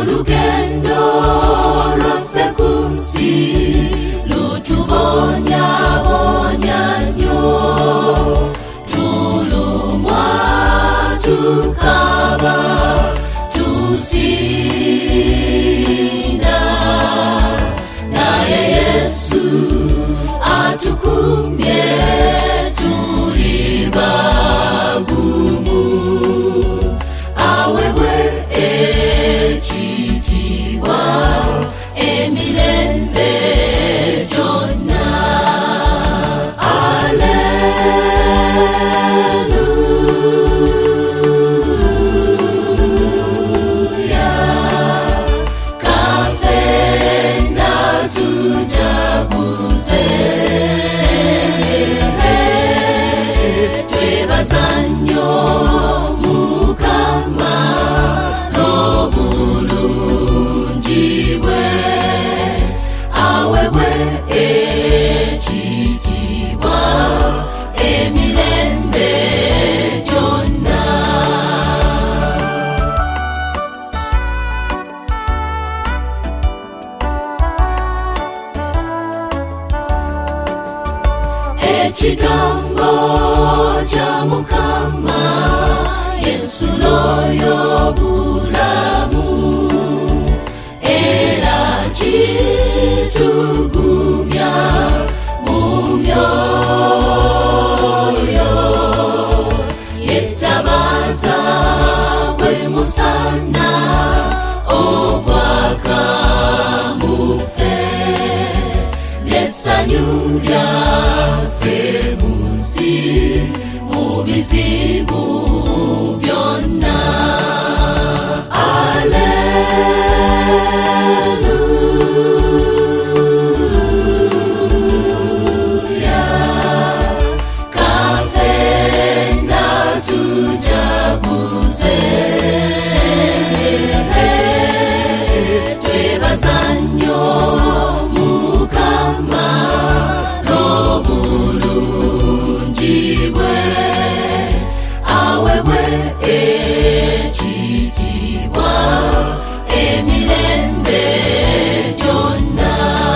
Olugendo lwaffe kunsi lutubonya nnyo, tulumwa tukaba tusinda, naye Yesu atukumye tuli bagumu, awewe ekitiibwa emirembe gyonna. Alleluia, kafena tujaguze, twebaza nnyo Mukama n'obulungi bwe, awewe ekitiibwa emirembe gyonna. Ekigambo kya Mukama y'ensulo y'obulamu, era kitugumya mu myoyo, yettabaza gwe musana ogwaka mu ffe, ly'essanyu lyaffe mu nsi mu bizibu byonna. Alleluia, kafena tujaguze, twebaza nnyo Mukama n'obulungi bwe, awewe ekitiibwa emirembe gyonna.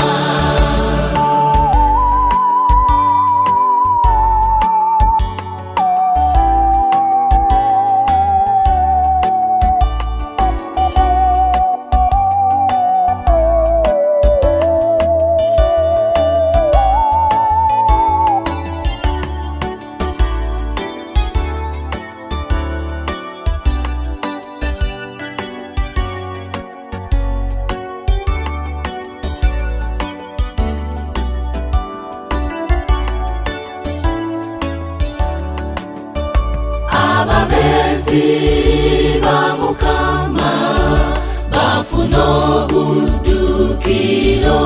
Ababeezi ba Mukama bafuna obuddukiro,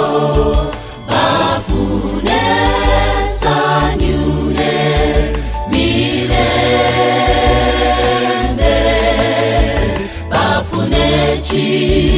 bafuna essanyu n'emirembe, bafuna